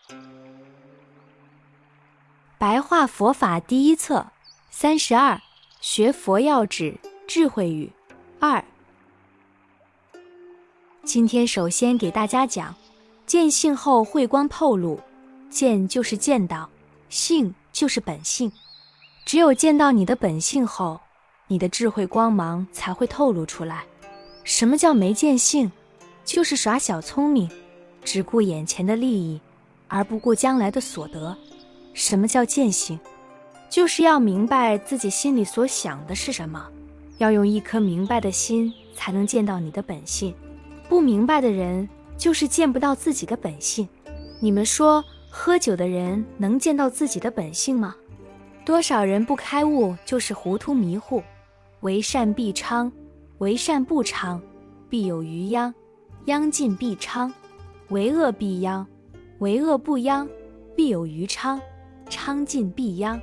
白话佛法第一册32，学佛要旨，智慧语2。今天首先给大家讲，见性后慧光透露，见就是见到，性就是本性。只有见到你的本性后，你的智慧光芒才会透露出来。什么叫没见性？就是耍小聪明，只顾眼前的利益，而不顾将来的所得。什么叫见性？就是要明白自己心里所想的是什么，要用一颗明白的心才能见到你的本性。不明白的人就是见不到自己的本性。你们说喝酒的人能见到自己的本性吗？多少人不开悟就是糊涂迷糊。为善必昌，为善不昌，必有余殃，殃尽必昌；为恶必殃，为恶不殃，必有余昌，昌尽必殃。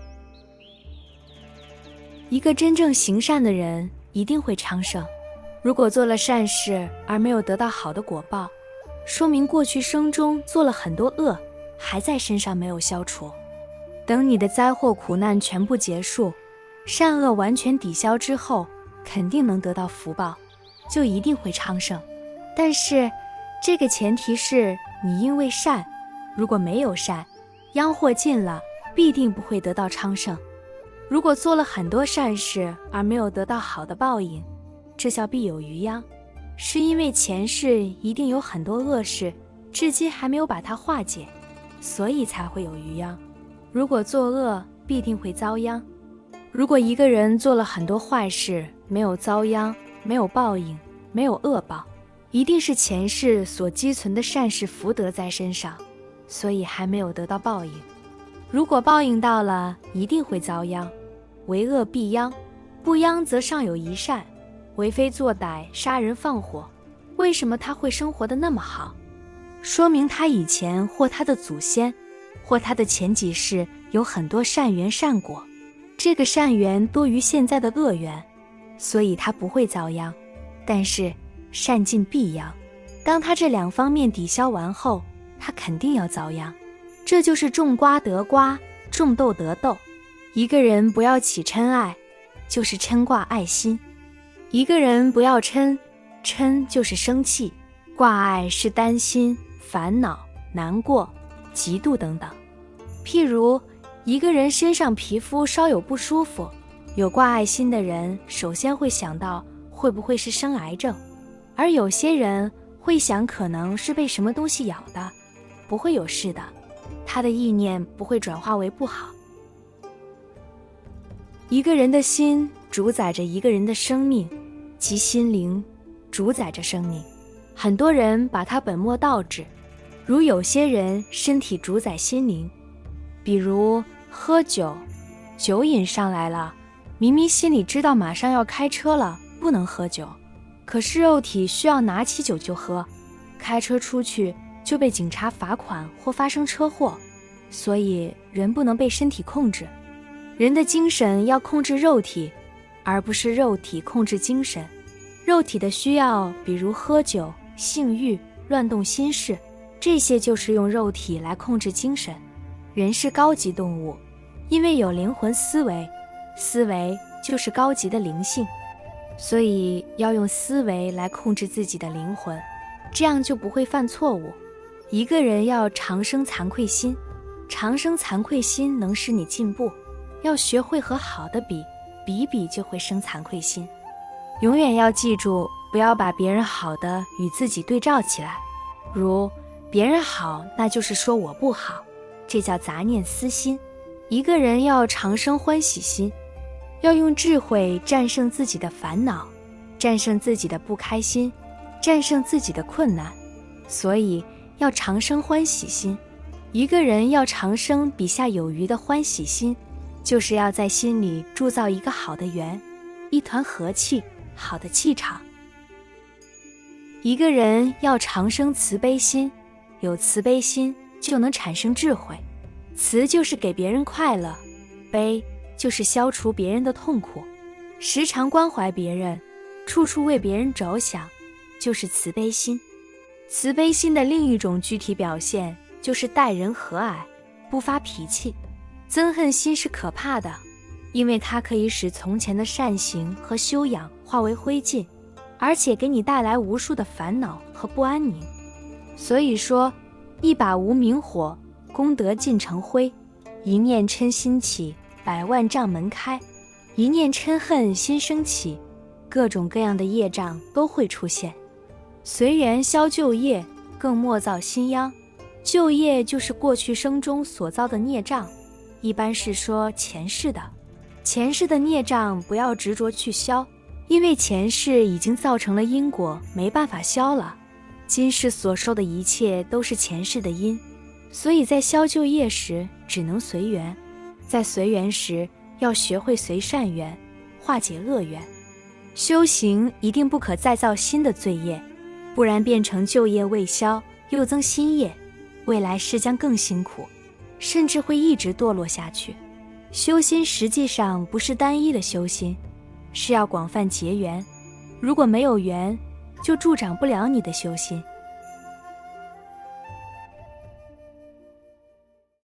一个真正行善的人一定会昌盛。如果做了善事而没有得到好的果报，说明过去生中做了很多恶，还在身上没有消除。等你的灾祸苦难全部结束，善恶完全抵消之后，肯定能得到福报，就一定会昌盛。但是这个前提是你因为善，如果没有善，殃祸尽了，必定不会得到昌盛。如果做了很多善事而没有得到好的报应，这叫必有余殃，是因为前世一定有很多恶事，至今还没有把它化解，所以才会有余殃。如果作恶，必定会遭殃。如果一个人做了很多坏事，没有遭殃，没有报应，没有恶报，一定是前世所积存的善事福德在身上，所以还没有得到报应。如果报应到了，一定会遭殃。为恶必殃，不殃则尚有一善。为非作歹，杀人放火，为什么他会生活得那么好？说明他以前或他的祖先或他的前几世有很多善缘善果，这个善缘多于现在的恶缘，所以他不会遭殃。但是善尽必殃，当他这两方面抵消完后，他肯定要遭殃。这就是种瓜得瓜，种豆得豆。一个人不要起嗔爱，就是嗔挂爱心。一个人不要嗔，嗔就是生气，挂爱是担心、烦恼、难过、嫉妒等等。譬如一个人身上皮肤稍有不舒服，有挂爱心的人首先会想到会不会是生癌症，而有些人会想可能是被什么东西咬的，不会有事的，他的意念不会转化为不好。一个人的心主宰着一个人的生命，即心灵主宰着生命。很多人把它本末倒置，如有些人身体主宰心灵，比如喝酒，酒瘾上来了，明明心里知道马上要开车了，不能喝酒，可是肉体需要拿起酒就喝，开车出去就被警察罚款或发生车祸。所以人不能被身体控制，人的精神要控制肉体，而不是肉体控制精神。肉体的需要，比如喝酒、性欲、乱动心事，这些就是用肉体来控制精神。人是高级动物，因为有灵魂思维，思维就是高级的灵性，所以要用思维来控制自己的灵魂，这样就不会犯错误。一个人要常生惭愧心，常生惭愧心能使你进步。要学会和好的比，比比就会生惭愧心。永远要记住，不要把别人好的与自己对照起来，如别人好，那就是说我不好，这叫杂念私心。一个人要常生欢喜心，要用智慧战胜自己的烦恼，战胜自己的不开心，战胜自己的困难，所以要常生欢喜心。一个人要常生比下有余的欢喜心，就是要在心里铸造一个好的缘，一团和气，好的气场。一个人要常生慈悲心，有慈悲心就能产生智慧。慈就是给别人快乐，悲就是消除别人的痛苦。时常关怀别人，处处为别人着想，就是慈悲心。慈悲心的另一种具体表现就是待人和蔼，不发脾气。憎恨心是可怕的，因为它可以使从前的善行和修养化为灰烬，而且给你带来无数的烦恼和不安宁。所以说，一把无明火，功德尽成灰；一念嗔心起，百万障门开；一念嗔恨心生起，各种各样的业障都会出现。随缘消旧业，更莫造新殃。旧业就是过去生中所造的孽障，一般是说前世的。前世的孽障不要执着去消，因为前世已经造成了因果，没办法消了。今世所受的一切都是前世的因，所以在消旧业时只能随缘，在随缘时要学会随善缘，化解恶缘。修行一定不可再造新的罪业，不然变成旧业未消，又增新业，未来世将更辛苦，甚至会一直堕落下去。修心实际上不是单一的修心，是要广泛结缘，如果没有缘，就助长不了你的修心。